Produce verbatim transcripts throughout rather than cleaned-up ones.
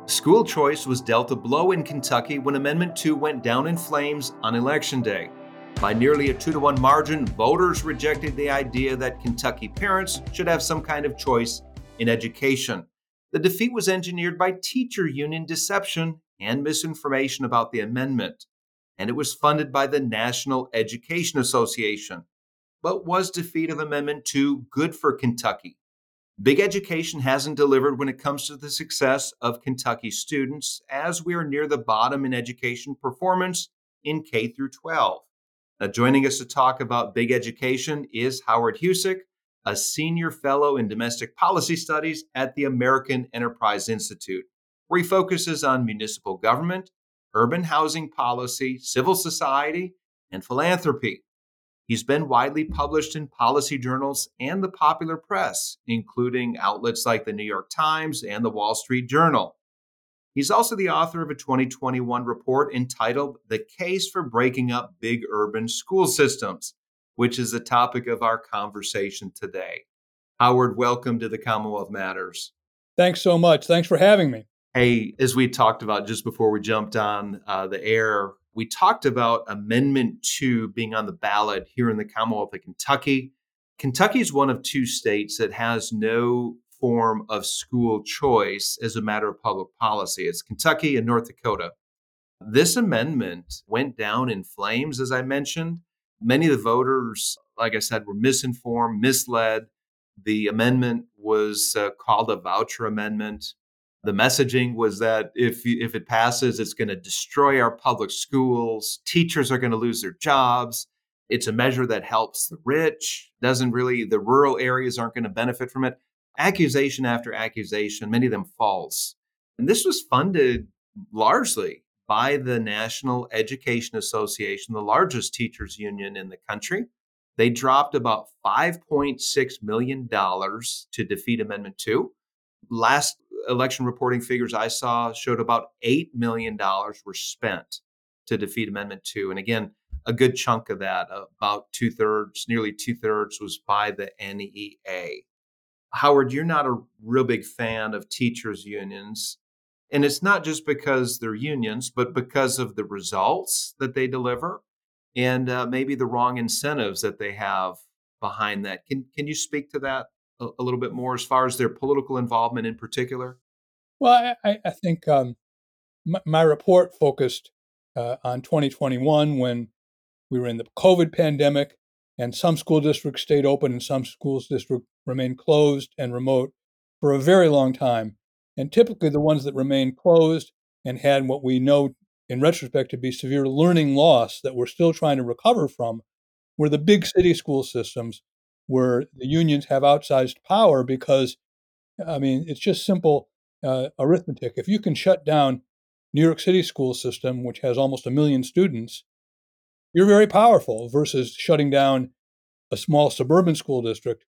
School choice was dealt a blow in Kentucky when Amendment two went down in flames on Election Day. By nearly a two to one margin, voters rejected the idea that Kentucky parents should have some kind of choice in education. The defeat was engineered by teacher union deception and misinformation about the amendment, and it was funded by the National Education Association. But was defeat of Amendment two good for Kentucky? Big education hasn't delivered when it comes to the success of Kentucky students, as we are near the bottom in education performance in K through twelve. Now, joining us to talk about big education is Howard Husick, a senior fellow in domestic policy studies at the American Enterprise Institute, where he focuses on municipal government, urban housing policy, civil society, and philanthropy. He's been widely published in policy journals and the popular press, including outlets like the New York Times and the Wall Street Journal. He's also the author of a twenty twenty-one report entitled The Case for Breaking Up Big Urban School Systems, which is the topic of our conversation today. Howard, welcome to the Commonwealth Matters. Thanks so much. Thanks for having me. Hey, as we talked about just before we jumped on uh, the air, we talked about Amendment two being on the ballot here in the Commonwealth of Kentucky. Kentucky is one of two states that has no form of school choice as a matter of public policy. It's Kentucky and North Dakota. This amendment went down in flames, as I mentioned. Many of the voters, like I said, were misinformed, misled. The amendment was uh, called a voucher amendment. The messaging was that if if it passes, it's going to destroy our public schools. Teachers are going to lose their jobs. It's a measure that helps the rich. Doesn't really, the rural areas aren't going to benefit from it. Accusation after accusation, many of them false. And this was funded largely by the National Education Association, the largest teachers union in the country. They dropped about five point six million dollars to defeat Amendment two. Last election reporting figures I saw showed about eight million dollars were spent to defeat Amendment two. And again, a good chunk of that, about two thirds, nearly two thirds, was by the N E A. Howard, you're not a real big fan of teachers' unions. And it's not just because they're unions, but because of the results that they deliver and uh, maybe the wrong incentives that they have behind that. Can, can you speak to that a, a little bit more as far as their political involvement in particular? Well, I, I think um, my, my report focused uh, on twenty twenty-one when we were in the COVID pandemic and some school districts stayed open and some school districts remained closed and remote for a very long time. And typically the ones that remained closed and had what we know in retrospect to be severe learning loss that we're still trying to recover from were the big city school systems where the unions have outsized power because, I mean, it's just simple uh, arithmetic. If you can shut down New York City school system, which has almost a million students, you're very powerful versus shutting down a small suburban school district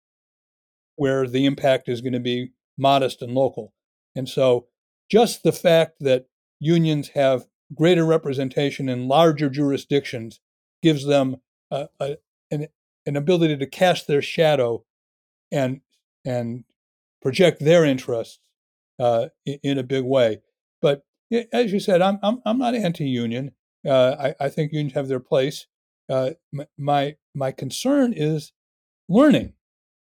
where the impact is going to be modest and local. And so just the fact that unions have greater representation in larger jurisdictions gives them a, a, an, an ability to cast their shadow and and project their interests uh, in, in a big way. But as you said, I'm I'm, I'm not anti-union. Uh, I, I think unions have their place. Uh, my my concern is learning,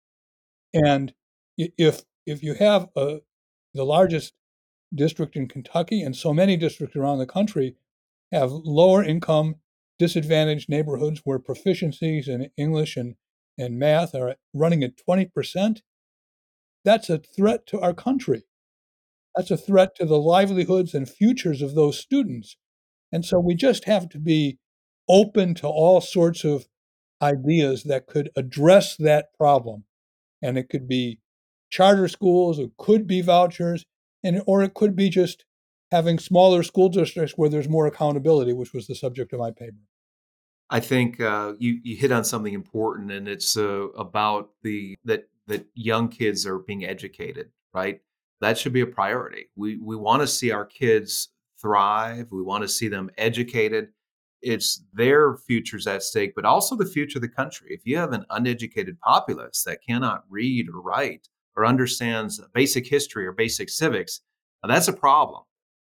and if if you have a, the largest district in Kentucky and so many districts around the country have lower income, disadvantaged neighborhoods where proficiencies in English and, and math are running at twenty percent, that's a threat to our country. That's a threat to the livelihoods and futures of those students. And so we just have to be open to all sorts of ideas that could address that problem. And it could be charter schools, it could be vouchers, and or it could be just having smaller school districts where there's more accountability, which was the subject of my paper. I think uh, you you hit on something important, and it's uh, about the that that young kids are being educated, right? That should be a priority. We we want to see our kids thrive. We want to see them educated. It's their futures at stake, but also the future of the country. If you have an uneducated populace that cannot read or write or understands basic history or basic civics, that's a problem.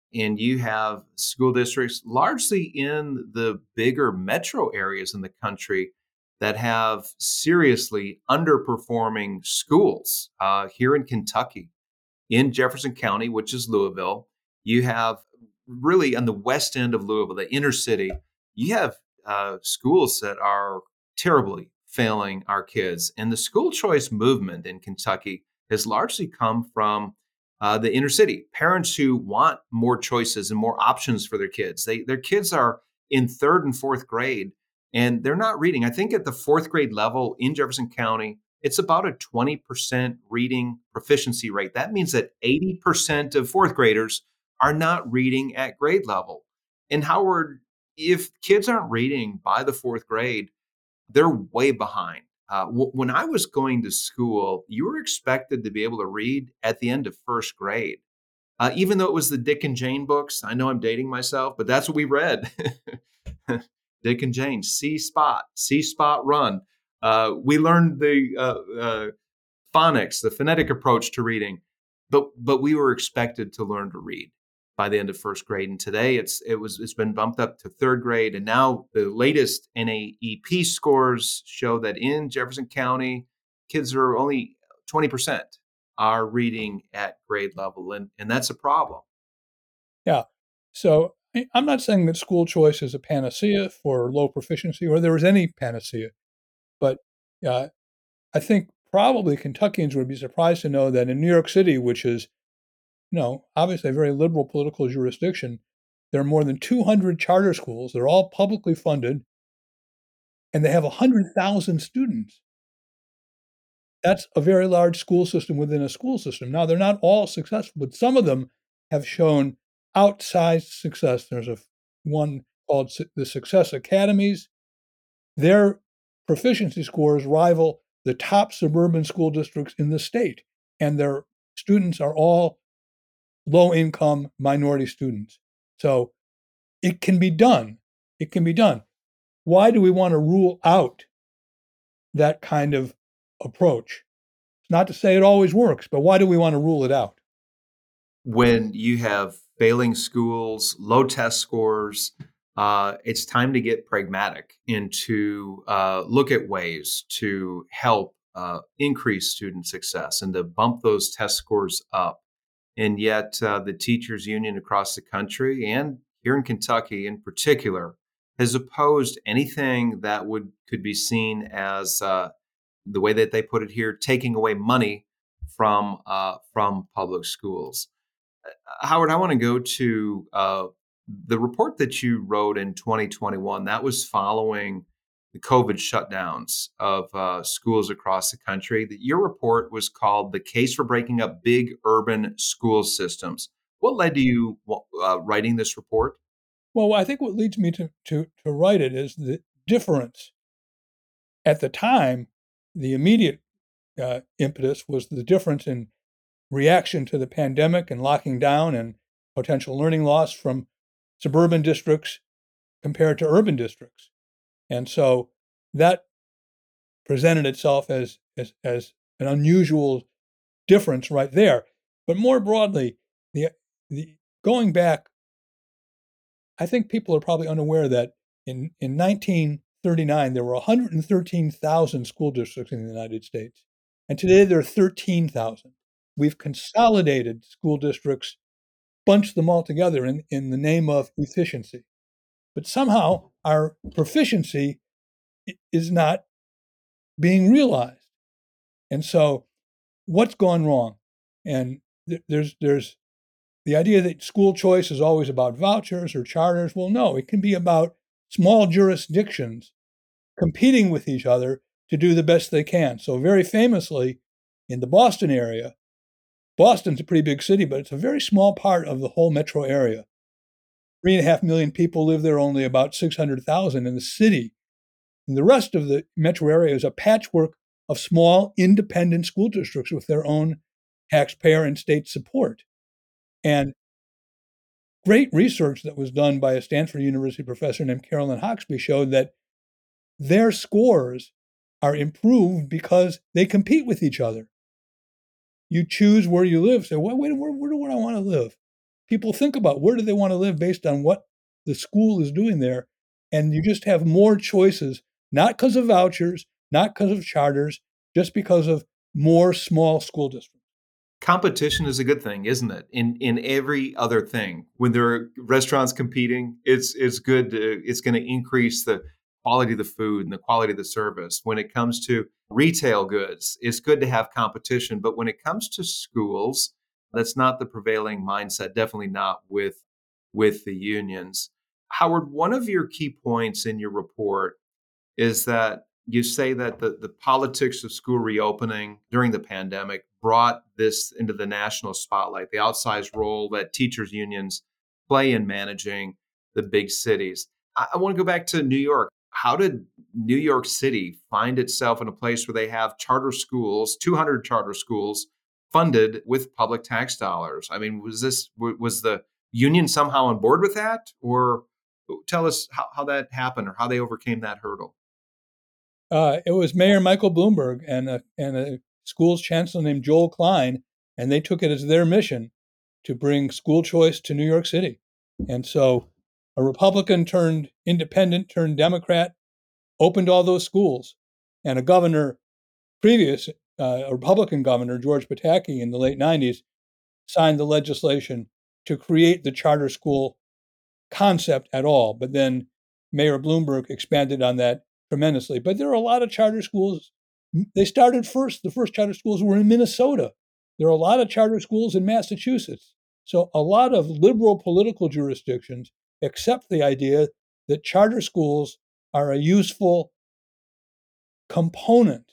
and you have school districts largely in the bigger metro areas in the country that have seriously underperforming schools. Uh, here in Kentucky, in Jefferson County, which is Louisville, you have really on the west end of Louisville, the inner city, you have uh, schools that are terribly failing our kids. And the school choice movement in Kentucky has largely come from uh, the inner city. Parents who want more choices and more options for their kids. They their kids are in third and fourth grade, and they're not reading. I think at the fourth grade level in Jefferson County, it's about a twenty percent reading proficiency rate. That means that eighty percent of fourth graders are not reading at grade level. And Howard, if kids aren't reading by the fourth grade, they're way behind. Uh, w- when I was going to school, you were expected to be able to read at the end of first grade. Uh, even though it was the Dick and Jane books, I know I'm dating myself, but that's what we read. Dick and Jane, see spot, see spot, run. Uh, we learned the uh, uh, phonics, the phonetic approach to reading, but but we were expected to learn to read by the end of first grade. And today it's it was it's been bumped up to third grade, and now the latest N A E P scores show that in Jefferson County, kids are only twenty percent are reading at grade level, and and that's a problem. Yeah. So I- I'm not saying that school choice is a panacea for low proficiency or there is any panacea, but uh, I think probably Kentuckians would be surprised to know that in New York City, which is, you know, obviously a very liberal political jurisdiction, there are more than two hundred charter schools. They're all publicly funded, and they have one hundred thousand students. That's a very large school system within a school system. Now, they're not all successful, but some of them have shown outsized success. There's a one called Su- the Success Academies. Their proficiency scores rival the top suburban school districts in the state, and their students are all low-income minority students. So it can be done. It can be done. Why do we want to rule out that kind of approach? It's not to say it always works, but why do we want to rule it out? When you have failing schools, low test scores, uh, it's time to get pragmatic and to uh, look at ways to help uh, increase student success and to bump those test scores up. And yet, uh, the teachers union across the country and here in Kentucky in particular has opposed anything that would could be seen as uh, the way that they put it here, taking away money from uh, from public schools. Howard, I want to go to uh, the report that you wrote in twenty twenty-one. That was following the COVID shutdowns of uh, schools across the country. That your report was called "The Case for Breaking Up Big Urban School Systems." What led to you uh, writing this report? Well, I think what leads me to, to, to write it is the difference. At the time, the immediate uh, impetus was the difference in reaction to the pandemic and locking down and potential learning loss from suburban districts compared to urban districts. And so that presented itself as, as, as an unusual difference right there. But more broadly, the, the going back, I think people are probably unaware that in, in nineteen thirty-nine, there were one hundred thirteen thousand school districts in the United States. And today there are thirteen thousand. We've consolidated school districts, bunched them all together in, in the name of efficiency. But somehow our proficiency is not being realized. And so what's gone wrong? And th- there's there's the idea that school choice is always about vouchers or charters. Well, no, it can be about small jurisdictions competing with each other to do the best they can. So very famously, in the Boston area, Boston's a pretty big city, but it's a very small part of the whole metro area. Three and a half million people live there, only about six hundred thousand in the city. And the rest of the metro area is a patchwork of small independent school districts with their own taxpayer and state support. And great research that was done by a Stanford University professor named Carolyn Hoxby showed that their scores are improved because they compete with each other. You choose where you live. Say, well, wait, where, where do I want to live? people think about where do they want to live based on what the school is doing there. And you just have more choices, not because of vouchers, not because of charters, just because of more small school districts. Competition is a good thing, isn't it? In in every other thing, when there are restaurants competing, it's it's good. To, it's going to increase the quality of the food and the quality of the service. When it comes to retail goods, it's good to have competition. But when it comes to schools, that's not the prevailing mindset. Definitely not with with the unions. Howard, one of your key points in your report is that you say that the, the politics of school reopening during the pandemic brought this into the national spotlight, the outsized role that teachers' unions play in managing the big cities. I, I want to go back to New York. How did New York City find itself in a place where they have charter schools, two hundred charter schools, funded with public tax dollars? I mean, was this was the union somehow on board with that, or tell us how, how that happened or how they overcame that hurdle? Uh, it was Mayor Michael Bloomberg and a, and a school's chancellor named Joel Klein, and they took it as their mission to bring school choice to New York City. And so a Republican turned independent turned Democrat opened all those schools. And a governor previous, uh, a Republican governor, George Pataki, in the late nineties, signed the legislation to create the charter school concept at all. But then Mayor Bloomberg expanded on that tremendously. But there are a lot of charter schools. They started first. The first charter schools were in Minnesota. There are a lot of charter schools in Massachusetts. So a lot of liberal political jurisdictions accept the idea that charter schools are a useful component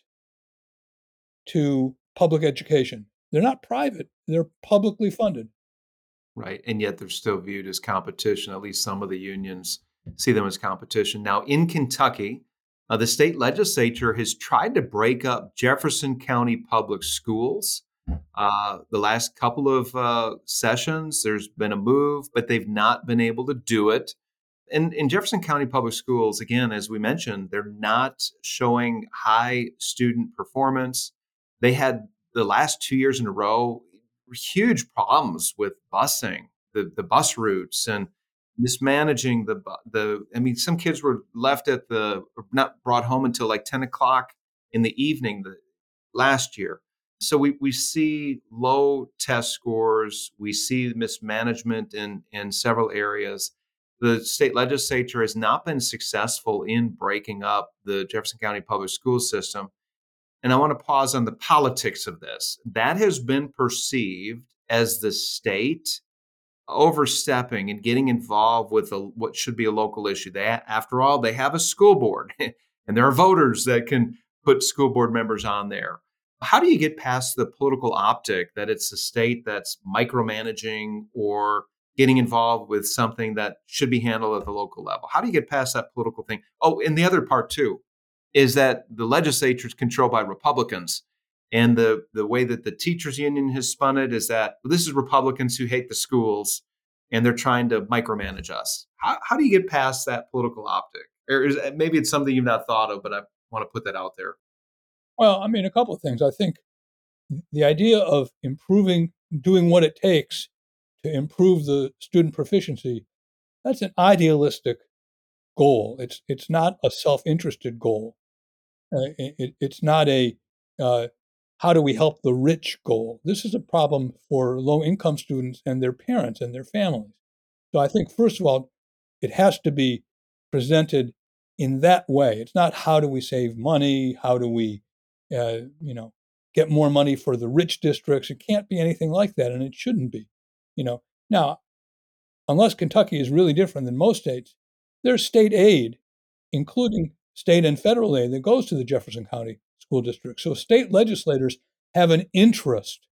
to public education. They're not private, they're publicly funded. Right. And yet they're still viewed as competition. At least some of the unions see them as competition. Now, in Kentucky, uh, the state legislature has tried to break up Jefferson County Public Schools. Uh, the last couple of uh, sessions, there's been a move, but they've not been able to do it. And in Jefferson County Public Schools, again, as we mentioned, they're not showing high student performance. They had the last two years in a row huge problems with busing, the, the bus routes, and mismanaging the the. I mean, some kids were left at the not brought home until like ten o'clock in the evening the last year. So we we see low test scores. We see mismanagement in in several areas. The state legislature has not been successful in breaking up the Jefferson County public school system. And I want to pause on the politics of this. That has been perceived as the state overstepping and getting involved with a, what should be a local issue. They, after all, they have a school board, and there are voters that can put school board members on there. How do you get past the political optic that it's the state that's micromanaging or getting involved with something that should be handled at the local level? How do you get past that political thing? Oh, and the other part too is that the legislature is controlled by Republicans. And the, the way that the teachers union has spun it is that well, this is Republicans who hate the schools and they're trying to micromanage us. How, how do you get past that political optic? Or is, maybe it's something you've not thought of, but I want to put that out there. Well, I mean, a couple of things. I think the idea of improving, doing what it takes to improve the student proficiency, that's an idealistic goal. It's it's not a self-interested goal. Uh, it, it's not a uh, how do we help the rich goal. This is a problem for low-income students and their parents and their families. So I think, first of all, it has to be presented in that way. It's not how do we save money, how do we, uh, you know, get more money for the rich districts. It can't be anything like that, and it shouldn't be. You know, now, unless Kentucky is really different than most states, there's state aid, including state and federal aid, that goes to the Jefferson County School District. So state legislators have an interest,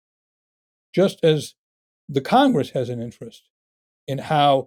just as the Congress has an interest, in how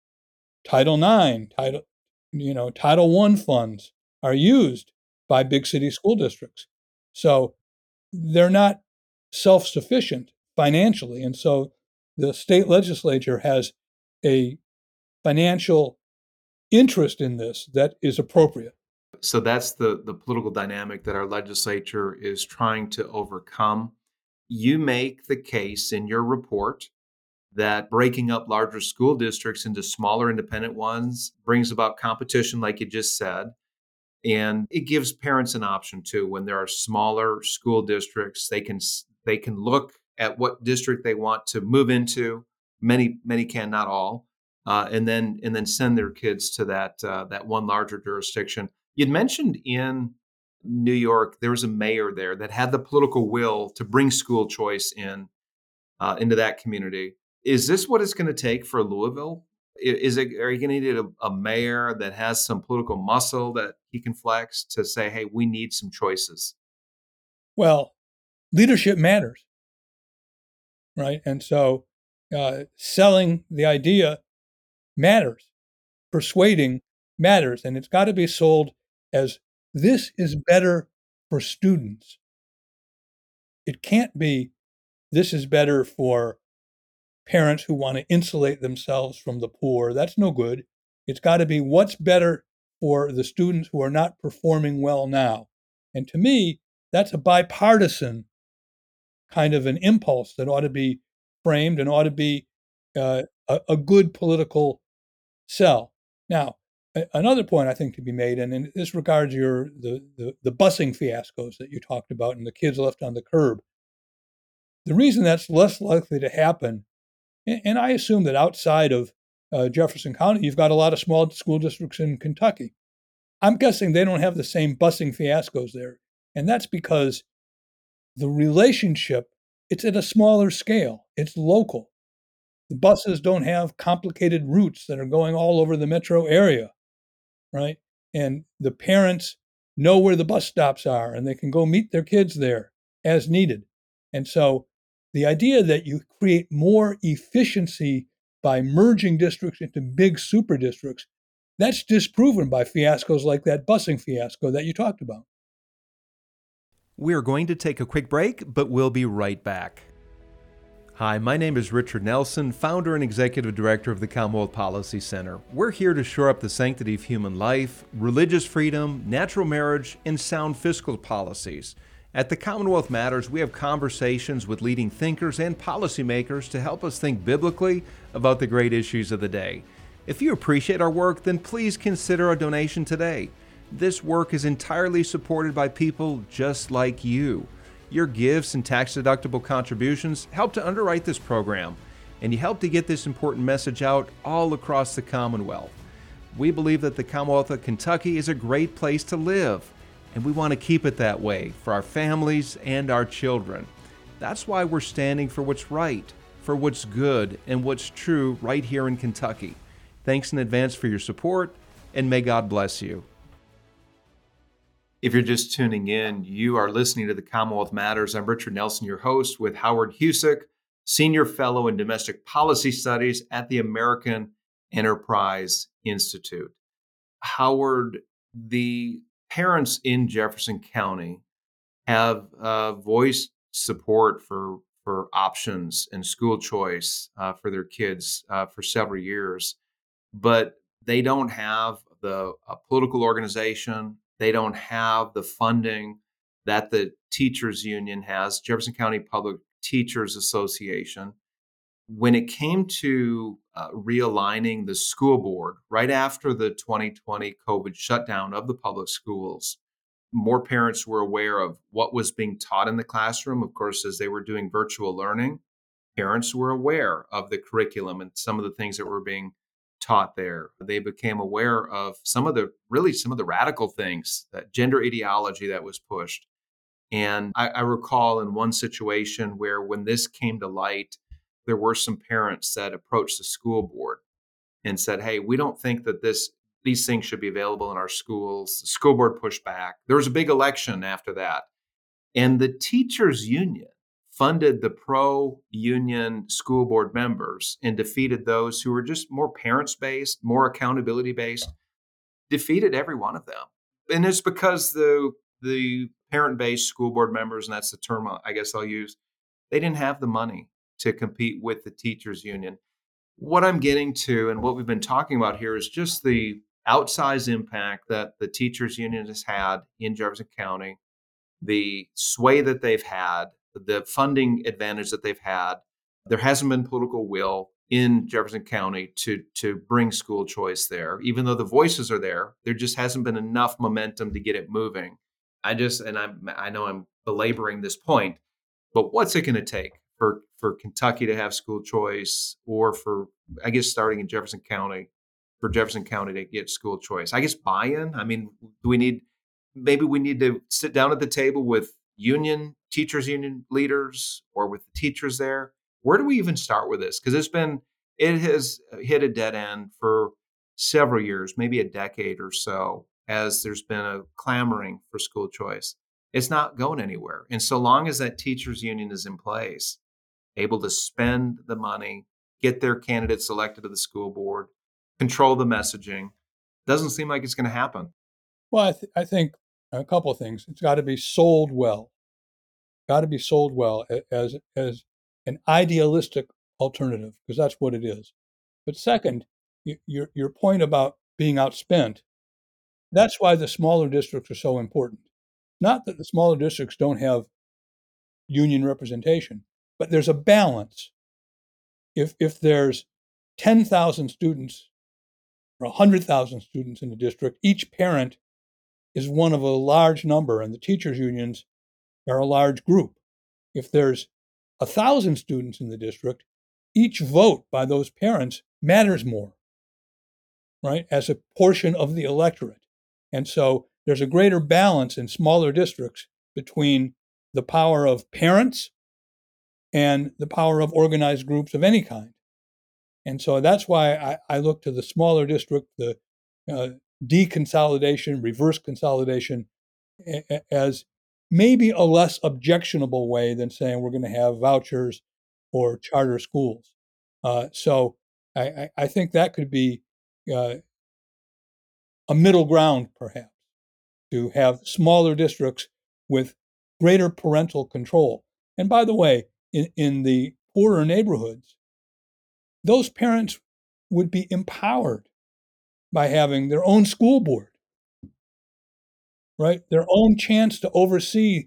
Title nine, Title, you know, Title one funds are used by big city school districts. So they're not self-sufficient financially. And so the state legislature has a financial interest in this that is appropriate. So that's the, the political dynamic that our legislature is trying to overcome. You make the case in your report that breaking up larger school districts into smaller independent ones brings about competition, like you just said. And it gives parents an option too. When there are smaller school districts, they can they can look at what district they want to move into. Many many can, not all, uh, and then and then send their kids to that uh, that one larger jurisdiction. You'd mentioned in New York there was a mayor there that had the political will to bring school choice in uh, into that community. Is this what it's going to take for Louisville? Is it, are you going to need a, a mayor that has some political muscle that he can flex to say, hey, we need some choices? Well, leadership matters, right? And so uh, selling the idea matters, persuading matters, and it's got to be sold as this is better for students. It can't be this is better for parents who want to insulate themselves from the poor. That's no good. It's got to be what's better for the students who are not performing well now. And to me, that's a bipartisan kind of an impulse that ought to be framed and ought to be uh, a, a good political sell. Now, a, another point I think to be made, and in this regards your the, the the busing fiascos that you talked about and the kids left on the curb. The reason that's less likely to happen, and, and I assume that outside of uh, Jefferson County, you've got a lot of small school districts in Kentucky. I'm guessing they don't have the same busing fiascos there, and that's because the relationship, it's at a smaller scale. It's local. The buses don't have complicated routes that are going all over the metro area, right? And the parents know where the bus stops are and they can go meet their kids there as needed. And so the idea that you create more efficiency by merging districts into big super districts, that's disproven by fiascos like that busing fiasco that you talked about. We're going to take a quick break, but we'll be right back. Hi, my name is Richard Nelson, founder and executive director of the Commonwealth Policy Center. We're here to shore up the sanctity of human life, religious freedom, natural marriage, and sound fiscal policies. At the Commonwealth Matters, we have conversations with leading thinkers and policymakers to help us think biblically about the great issues of the day. If you appreciate our work, then please consider a donation today. This work is entirely supported by people just like you. Your gifts and tax-deductible contributions help to underwrite this program, and you help to get this important message out all across the Commonwealth. We believe that the Commonwealth of Kentucky is a great place to live, and we want to keep it that way for our families and our children. That's why we're standing for what's right, for what's good, and what's true right here in Kentucky. Thanks in advance for your support, and may God bless you. If you're just tuning in, you are listening to the Commonwealth Matters. I'm Richard Nelson, your host, with Howard Husick, Senior Fellow in Domestic Policy Studies at the American Enterprise Institute. Howard, the parents in Jefferson County have uh, voiced support for, for options and school choice uh, for their kids uh, for several years, but they don't have the uh, political organization. They don't have the funding that the teachers union has, Jefferson County Public Teachers Association. When it came to uh, realigning the school board right after the twenty twenty COVID shutdown of the public schools, more parents were aware of what was being taught in the classroom. Of course, as they were doing virtual learning, parents were aware of the curriculum and some of the things that were being taught there. They became aware of some of the really some of the radical things, that gender ideology that was pushed. And I, I recall in one situation where when this came to light, there were some parents that approached the school board and said, hey, we don't think that this these things should be available in our schools. The school board pushed back. There was a big election after that. And the teachers union funded the pro-union school board members and defeated those who were just more parents-based, more accountability-based, defeated every one of them. And it's because the the parent-based school board members, and that's the term I guess I'll use, they didn't have the money to compete with the teachers union. What I'm getting to and what we've been talking about here is just the outsized impact that the teachers union has had in Jefferson County, the sway that they've had, the funding advantage that they've had, There hasn't been political will in Jefferson County to to bring school choice there. Even though the voices are there, there just hasn't been enough momentum to get it moving. I just and I I know I'm belaboring this point, but what's it going to take for for Kentucky to have school choice, or for, I guess, starting in Jefferson County, for Jefferson County to get school choice? I guess buy-in. I mean, do we need maybe we need to sit down at the table with union teachers union leaders or with the teachers there? Where do we even start with this? Because it's been it has hit a dead end for several years, maybe a decade or so, as there's been a clamoring for school choice. It's not going anywhere. And so long as that teachers union is in place, able to spend the money, get their candidates elected to the school board, control the messaging, doesn't seem like it's going to happen. Well, I, th- I think a couple of things. It's got to be sold well. Got to be sold well as as an idealistic alternative, because that's what it is. But second, y- your your point about being outspent, that's why the smaller districts are so important. Not that the smaller districts don't have union representation, but there's a balance. If if there's ten thousand students or one hundred thousand students in the district, each parent is one of a large number, and the teachers' unions are a large group. If there's a thousand students in the district, each vote by those parents matters more, right, as a portion of the electorate. And so there's a greater balance in smaller districts between the power of parents and the power of organized groups of any kind. And so that's why I, I look to the smaller district, the uh, deconsolidation, reverse consolidation, a, as maybe a less objectionable way than saying we're going to have vouchers or charter schools. Uh, so I, I think that could be uh, a middle ground, perhaps, to have smaller districts with greater parental control. And by the way, in, in the poorer neighborhoods, those parents would be empowered by having their own school board, right? Their own chance to oversee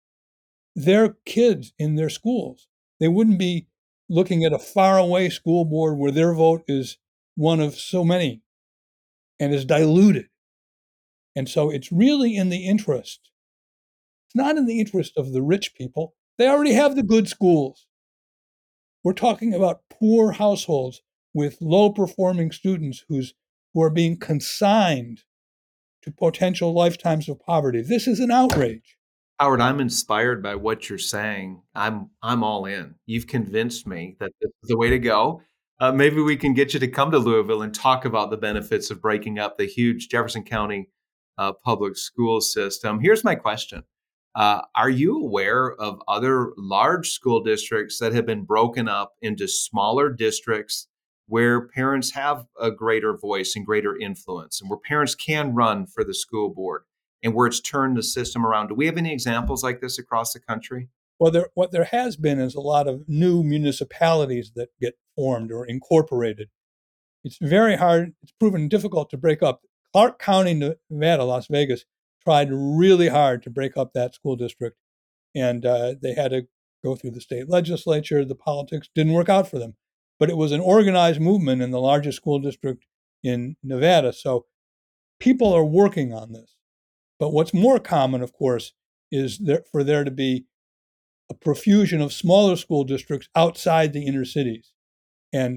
their kids in their schools. They wouldn't be looking at a faraway school board where their vote is one of so many and is diluted. And so it's really in the interest. It's not in the interest of the rich people. They already have the good schools. We're talking about poor households with low-performing students who's, who are being consigned to potential lifetimes of poverty. This is an outrage. Howard, I'm inspired by what you're saying. I'm I'm all in. You've convinced me that this is the way to go. Uh, maybe we can get you to come to Louisville and talk about the benefits of breaking up the huge Jefferson County uh, public school system. Here's my question. Uh, are you aware of other large school districts that have been broken up into smaller districts where parents have a greater voice and greater influence, and where parents can run for the school board, and where it's turned the system around? Do we have any examples like this across the country? Well, there, what there has been is a lot of new municipalities that get formed or incorporated. It's very hard. It's proven difficult to break up. Clark County, Nevada, Las Vegas, tried really hard to break up that school district, and uh, they had to go through the state legislature. The politics didn't work out for them, but it was an organized movement in the largest school district in Nevada. So people are working on this. But what's more common, of course, is there, for there to be a profusion of smaller school districts outside the inner cities. And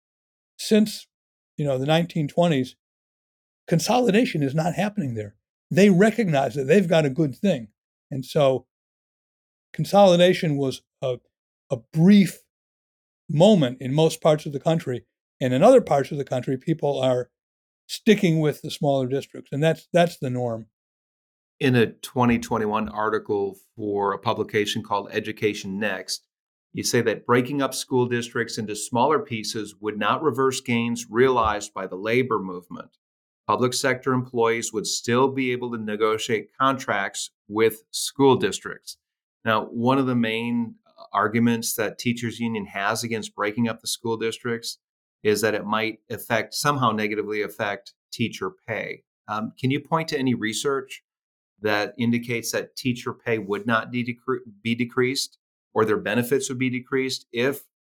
since, you know, the nineteen twenties, consolidation is not happening there. They recognize that they've got a good thing. And so consolidation was a, a brief moment in most parts of the country. And in other parts of the country, people are sticking with the smaller districts. And that's that's the norm. In a twenty twenty-one article for a publication called Education Next, you say that breaking up school districts into smaller pieces would not reverse gains realized by the labor movement. Public sector employees would still be able to negotiate contracts with school districts. Now, one of the main arguments that teachers union has against breaking up the school districts is that it might affect, somehow negatively affect teacher pay. Um, can you point to any research that indicates that teacher pay would not de- decre- be decreased, or their benefits would be decreased if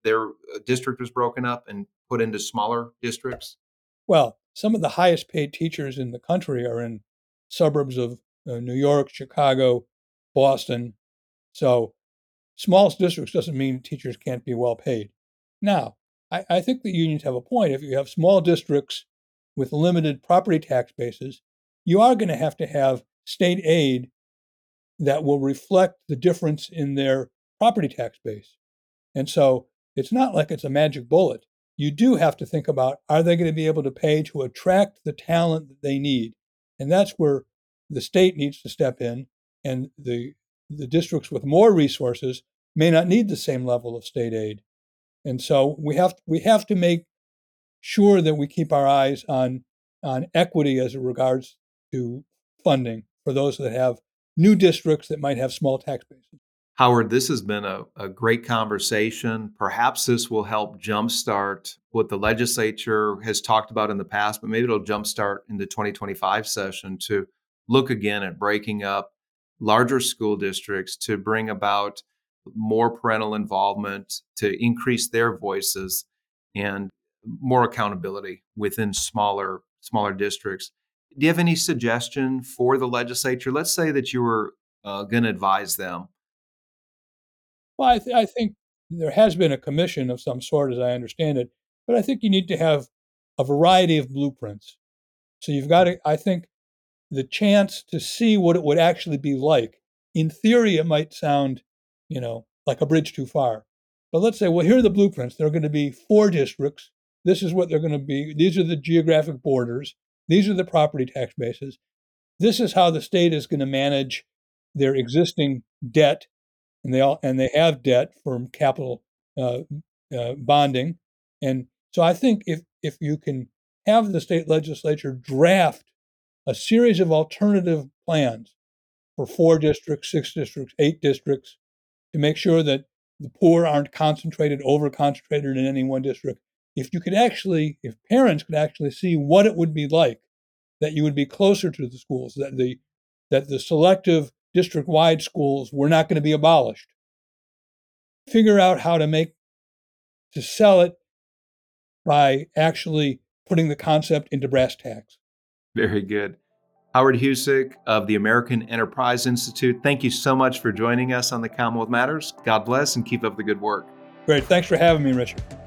their district was broken up and put into smaller districts? Well, some of the highest paid teachers in the country are in suburbs of uh, New York, Chicago, Boston. So small districts doesn't mean teachers can't be well paid. Now, I, I think the unions have a point. If you have small districts with limited property tax bases, you are going to have to have state aid that will reflect the difference in their property tax base. And so it's not like it's a magic bullet. You do have to think about, are they going to be able to pay to attract the talent that they need? And that's where the state needs to step in, and the the districts with more resources may not need the same level of state aid. And so we have we have to make sure that we keep our eyes on on equity as it regards to funding for those that have new districts that might have small tax bases. Howard, this has been a, a great conversation. Perhaps this will help jumpstart what the legislature has talked about in the past, but maybe it'll jumpstart in the twenty twenty-five session to look again at breaking up larger school districts to bring about more parental involvement, to increase their voices, and more accountability within smaller smaller districts. Do you have any suggestion for the legislature? Let's say that you were uh, going to advise them. Well, I, th- I think there has been a commission of some sort, as I understand it, but I think you need to have a variety of blueprints. So you've got to, I think, the chance to see what it would actually be like. In theory, it might sound, you know, like a bridge too far. But let's say, well, here are the blueprints. There are going to be four districts. This is what they're going to be. These are the geographic borders. These are the property tax bases. This is how the state is going to manage their existing debt, and they all and they have debt from capital uh, uh, bonding. And so I think if if you can have the state legislature draft a series of alternative plans for four districts, six districts, eight districts, to make sure that the poor aren't concentrated, over-concentrated in any one district. If you could actually, if parents could actually see what it would be like, that you would be closer to the schools, that the that the selective district-wide schools were not going to be abolished. Figure out how to make, to sell it by actually putting the concept into brass tacks. Very good. Howard Husick of the American Enterprise Institute, thank you so much for joining us on the Commonwealth Matters. God bless and keep up the good work. Great. Thanks for having me, Richard.